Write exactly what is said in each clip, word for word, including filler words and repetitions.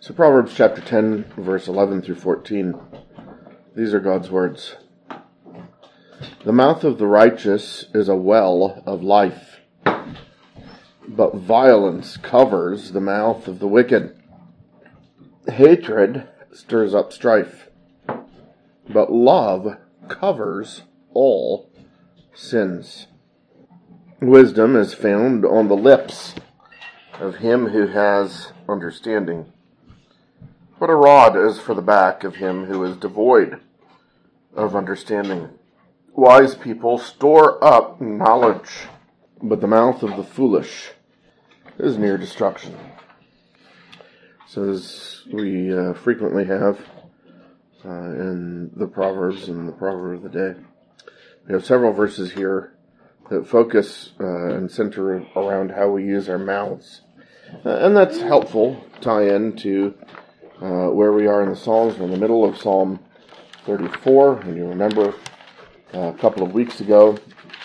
So Proverbs chapter ten, verse eleven through fourteen. These are God's words. The mouth of the righteous is a well of life, but violence covers the mouth of the wicked. Hatred stirs up strife, but love covers all sins. Wisdom is found on the lips of him who has understanding, but a rod is for the back of him who is devoid of understanding. Wise people store up knowledge, but the mouth of the foolish is near destruction. So as we uh, frequently have uh, in the Proverbs and the Proverb of the day, we have several verses here that focus uh, and center around how we use our mouths. Uh, and that's helpful tie in to uh, where we are in the Psalms. We're in the middle of Psalm thirty-four, and you remember uh, a couple of weeks ago,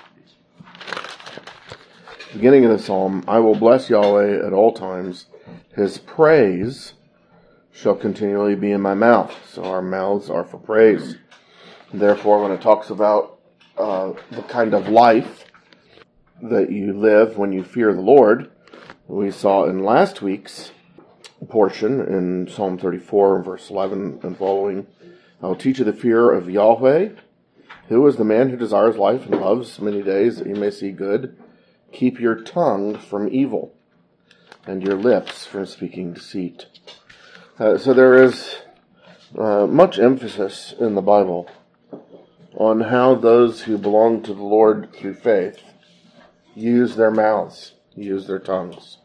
beginning of the Psalm, I will bless Yahweh at all times. His praise shall continually be in my mouth. So our mouths are for praise. And therefore, when it talks about uh, the kind of life that you live when you fear the Lord, we saw in last week's portion in Psalm thirty-four, verse eleven and following, I will teach you the fear of Yahweh. Who is the man who desires life and loves many days that you may see good? Keep your tongue from evil and your lips from speaking deceit. Uh, so there is uh, much emphasis in the Bible on how those who belong to the Lord through faith use their mouths, use their tongues.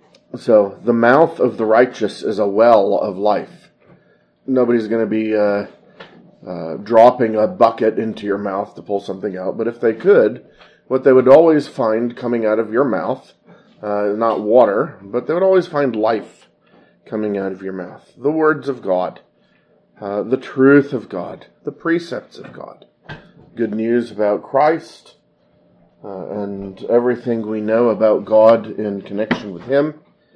So the mouth of the righteous is a well of life. Nobody's going to be uh, uh, dropping a bucket into your mouth to pull something out, but if they could, what they would always find coming out of your mouth, uh, not water, but they would always find life coming out of your mouth. The words of God, uh, the truth of God, the precepts of God, good news about Christ, uh, and everything we know about God in connection with Him,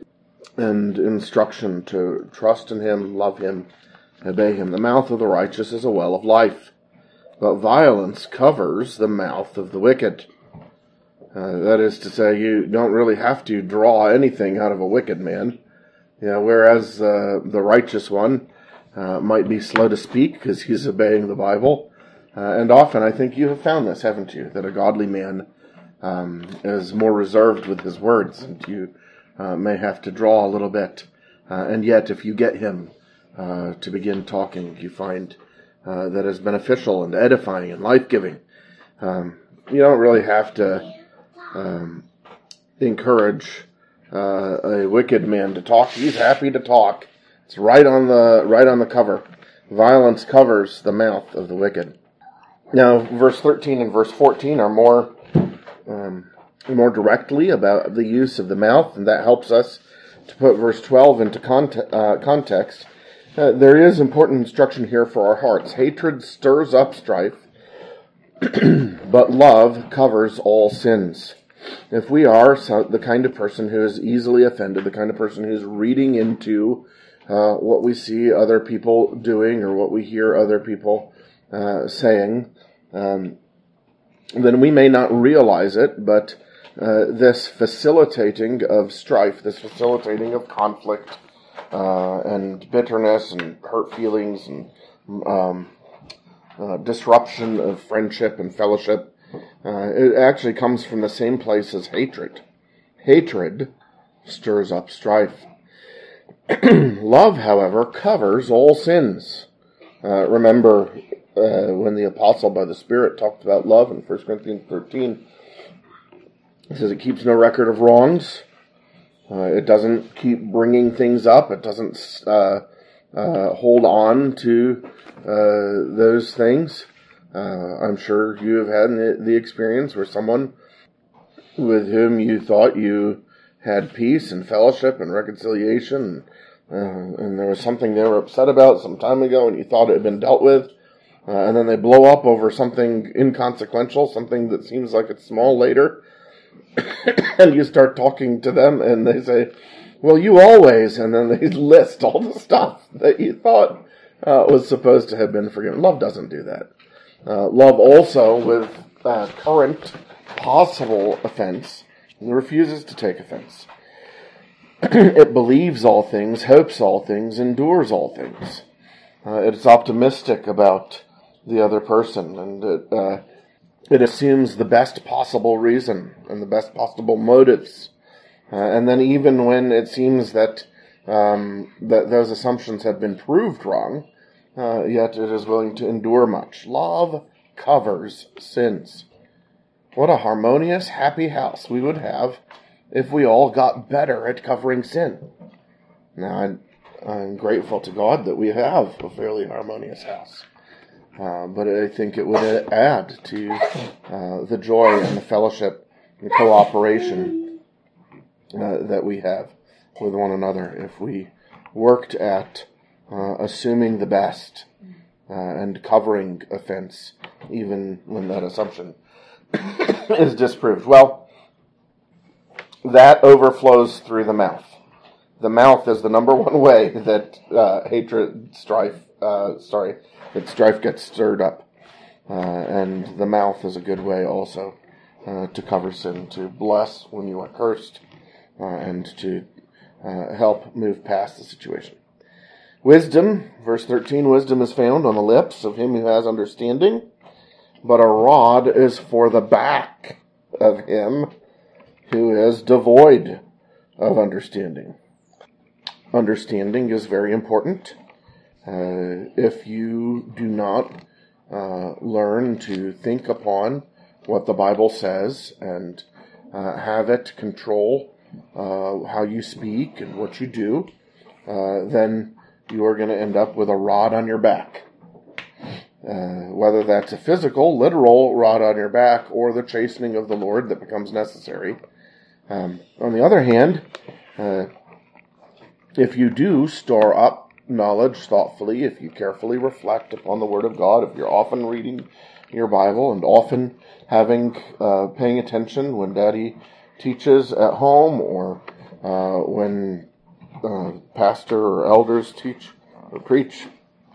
and instruction to trust in Him, love Him, obey Him. The mouth of the righteous is a well of life, but violence covers the mouth of the wicked. Uh, that is to say, you don't really have to draw anything out of a wicked man. Yeah, whereas uh, the righteous one uh, might be slow to speak because he's obeying the Bible. Uh, and often, I think you have found this, haven't you? That a godly man um, is more reserved with his words, and you uh, may have to draw a little bit. Uh, and yet, if you get him uh, to begin talking, you find uh, that is beneficial and edifying and life-giving. Um, you don't really have to um, encourage uh, a wicked man to talk. He's happy to talk. It's right on the right on the cover. Violence covers the mouth of the wicked. Now, verse thirteen and verse fourteen are more um, more directly about the use of the mouth, and that helps us to put verse twelve into conte- uh, context. Uh, there is important instruction here for our hearts. Hatred stirs up strife, but love covers all sins. If we are so, the kind of person who is easily offended, the kind of person who's reading into uh, what we see other people doing or what we hear other people uh, saying, um, then we may not realize it, but uh, this facilitating of strife, this facilitating of conflict uh, and bitterness and hurt feelings and um, uh, disruption of friendship and fellowship, Uh, it actually comes from the same place as hatred. Hatred stirs up strife. Love, however, covers all sins. Uh, remember uh, when the apostle by the Spirit talked about love in First Corinthians thirteen, he says it keeps no record of wrongs. Uh, it doesn't keep bringing things up. It doesn't uh, uh, hold on to uh, those things. Uh, I'm sure you have had the, the experience where someone with whom you thought you had peace and fellowship and reconciliation, uh, and there was something they were upset about some time ago and you thought it had been dealt with, uh, and then they blow up over something inconsequential, something that seems like it's small later, and you start talking to them and they say, well, you always, and then they list all the stuff that you thought uh, was supposed to have been forgiven. Love doesn't do that. Uh, love also, with uh, current possible offense, refuses to take offense. It believes all things, hopes all things, endures all things. Uh, it's optimistic about the other person, and it, uh, it assumes the best possible reason and the best possible motives. Uh, and then even when it seems that um, that those assumptions have been proved wrong, uh, yet it is willing to endure much. Love covers sins. What a harmonious, happy house we would have if we all got better at covering sin. Now, I'm, I'm grateful to God that we have a fairly harmonious house. Uh, but I think it would add to uh, the joy and the fellowship and cooperation uh, that we have with one another if we worked at uh, assuming the best uh, and covering offense, even when that assumption is disproved. Well, that overflows through the mouth. The mouth is the number one way that uh, hatred, strife, uh, sorry, that strife gets stirred up. Uh, and the mouth is a good way also uh, to cover sin, to bless when you are cursed, uh, and to uh, help move past the situation. Wisdom, verse thirteen, wisdom is found on the lips of him who has understanding, but a rod is for the back of him who is devoid of understanding. Understanding is very important. Uh, if you do not uh, learn to think upon what the Bible says and uh, have it control uh, how you speak and what you do, uh, then you are going to end up with a rod on your back. Uh, whether that's a physical, literal rod on your back or the chastening of the Lord that becomes necessary. Um, on the other hand, uh, if you do store up knowledge thoughtfully, if you carefully reflect upon the Word of God, if you're often reading your Bible and often having, uh, paying attention when Daddy teaches at home or uh, when uh, pastor or elders teach or preach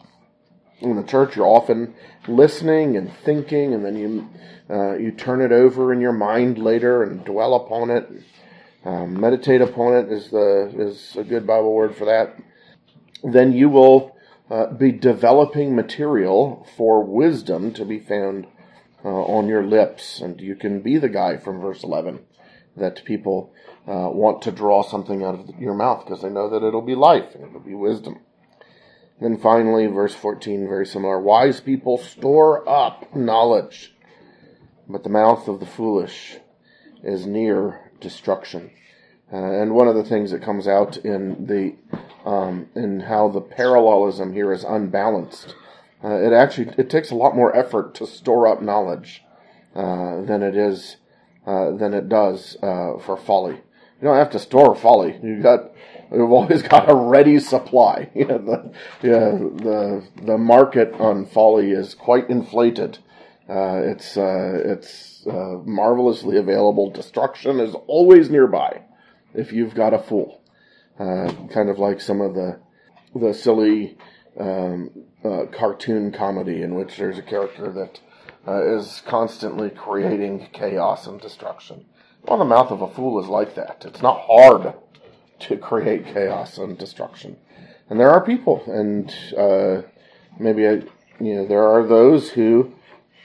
in the church, you're often listening and thinking, and then you uh, you turn it over in your mind later and dwell upon it. Um, meditate upon it is the is a good Bible word for that. Then you will uh, be developing material for wisdom to be found uh, on your lips, and you can be the guy from verse eleven that people uh, want to draw something out of your mouth because they know that it'll be life and it'll be wisdom. Then finally, verse fourteen, very similar. Wise people store up knowledge, but the mouth of the foolish is near destruction. Uh, and one of the things that comes out in the um, in how the parallelism here is unbalanced, uh, it actually it takes a lot more effort to store up knowledge uh, than it is uh, than it does uh, for folly. You don't have to store folly. You got We've always got a ready supply. You know, the, yeah, the the market on folly is quite inflated. Uh, it's uh, it's uh, marvelously available. Destruction is always nearby if you've got a fool. Uh, kind of like some of the the silly um, uh, cartoon comedy in which there's a character that uh, is constantly creating chaos and destruction. Well, the mouth of a fool is like that. It's not hard to create chaos and destruction. And there are people, and uh, maybe, I, you know, there are those who,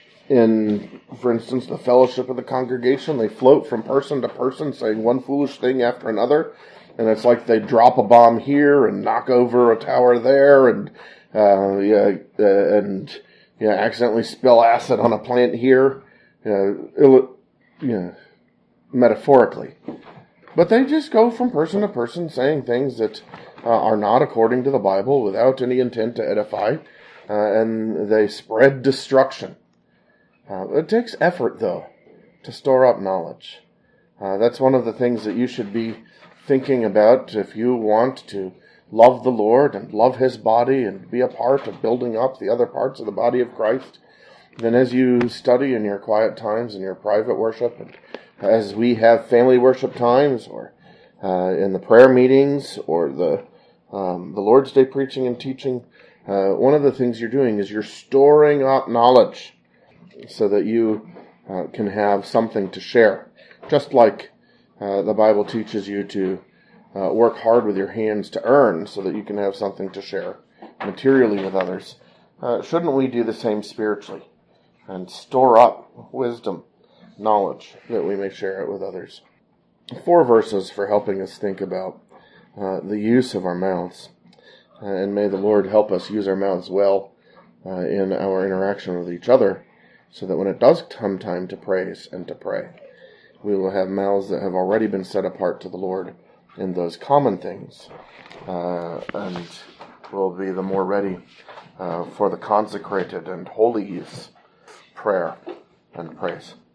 in, for instance, the fellowship of the congregation, they float from person to person saying one foolish thing after another, and it's like they drop a bomb here and knock over a tower there, and uh, yeah, uh, and yeah, accidentally spill acid on a plant here, uh, ill, you know, metaphorically. But they just go from person to person saying things that uh, are not according to the Bible without any intent to edify, uh, and they spread destruction. Uh, it takes effort, though, to store up knowledge. Uh, that's one of the things that you should be thinking about if you want to love the Lord and love His body and be a part of building up the other parts of the body of Christ. Then as you study in your quiet times and your private worship, and as we have family worship times, or uh, in the prayer meetings or the um, the Lord's Day preaching and teaching, uh, one of the things you're doing is you're storing up knowledge so that you uh, can have something to share. Just like uh, the Bible teaches you to uh, work hard with your hands to earn so that you can have something to share materially with others. Uh, shouldn't we do the same spiritually and store up wisdom, knowledge, that we may share it with others? Four verses for helping us think about uh, the use of our mouths. Uh, and may the Lord help us use our mouths well uh, in our interaction with each other, so that when it does come time to praise and to pray, we will have mouths that have already been set apart to the Lord in those common things, uh, and will be the more ready uh, for the consecrated and holy use, prayer and praise.